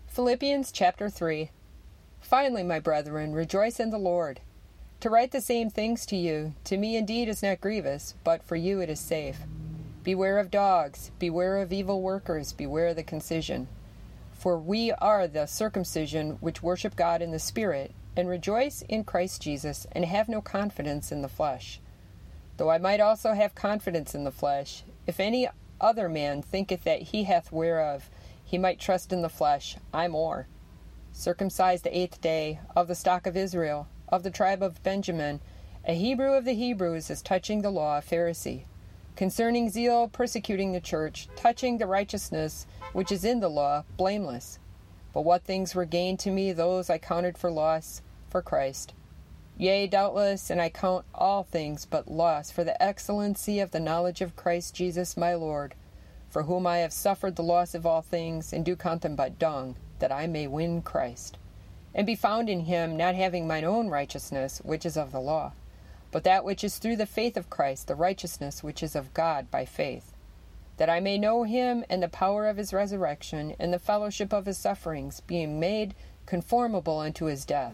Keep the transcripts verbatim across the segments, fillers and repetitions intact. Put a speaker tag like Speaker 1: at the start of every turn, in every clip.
Speaker 1: Philippians chapter three. Finally, my brethren, rejoice in the Lord. To write the same things to you, to me indeed is not grievous, but for you it is safe. Beware of dogs, beware of evil workers, beware of the concision. For we are the circumcision which worship God in the Spirit, and rejoice in Christ Jesus, and have no confidence in the flesh. Though I might also have confidence in the flesh, if any other man thinketh that he hath whereof he might trust in the flesh, I more. Circumcised the eighth day, of the stock of Israel, of the tribe of Benjamin, a Hebrew of the Hebrews, as touching the law, a Pharisee. Concerning zeal, persecuting the church, touching the righteousness which is in the law, blameless. But what things were gained to me, those I counted for loss for Christ. Yea, doubtless, and I count all things but loss for the excellency of the knowledge of Christ Jesus my Lord, for whom I have suffered the loss of all things, and do count them but dung, that I may win Christ, and be found in him, not having mine own righteousness, which is of the law, but that which is through the faith of Christ, the righteousness which is of God by faith, that I may know him and the power of his resurrection, and the fellowship of his sufferings, being made conformable unto his death,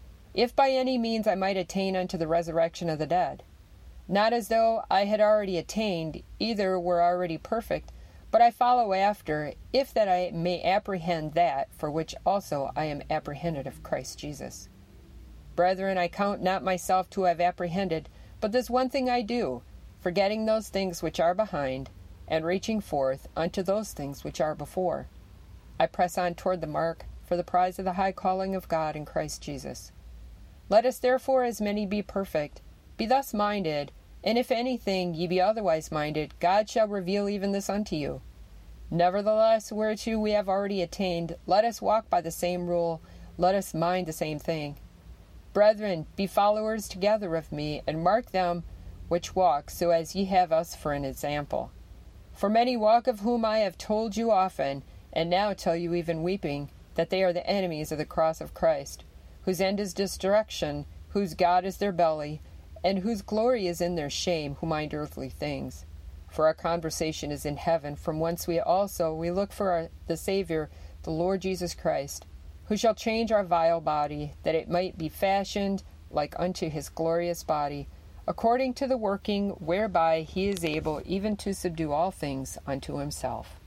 Speaker 1: if by any means I might attain unto the resurrection of the dead. Not as though I had already attained, either were already perfect, but I follow after, if that I may apprehend that for which also I am apprehended of Christ Jesus. Brethren, I count not myself to have apprehended, but this one thing I do, forgetting those things which are behind, and reaching forth unto those things which are before. I press on toward the mark, for the prize of the high calling of God in Christ Jesus. Let us therefore, as many be perfect, be thus minded, and if anything ye be otherwise minded, God shall reveal even this unto you. Nevertheless, whereto we have already attained, let us walk by the same rule, let us mind the same thing. Brethren, be followers together of me, and mark them which walk, so as ye have us for an example. For many walk, of whom I have told you often, and now tell you even weeping, that they are the enemies of the cross of Christ, whose end is destruction, whose God is their belly, and whose glory is in their shame, who mind earthly things. For our conversation is in heaven, from whence we also we look for our, the Savior, the Lord Jesus Christ, who shall change our vile body, that it might be fashioned like unto his glorious body, according to the working whereby he is able even to subdue all things unto himself.